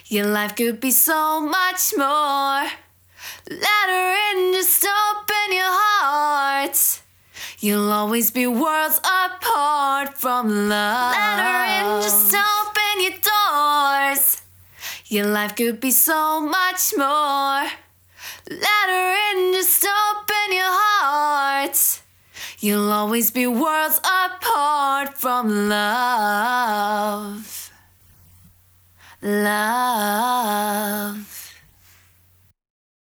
Your life could be so much more. Let her in, just open your heart. You'll always be worlds apart from love. Let her in, just open your doors. Your life could be so much more. Let her in, just open your heart. You'll always be worlds apart from love. Love.